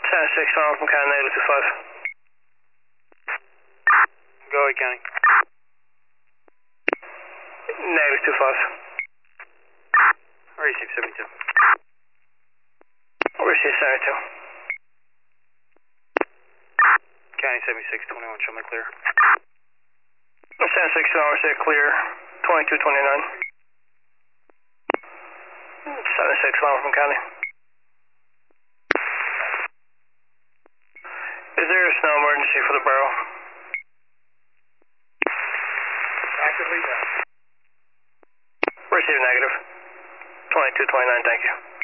Center 6 from County negative 25. Go ahead, County. Negative 25. Receive 72. Receive 72. County 7621, show me clear. Center 6 receive clear, 2229. 76 from County. Is there a snow emergency for the borough? Actively, no. Receive negative. 2229, thank you.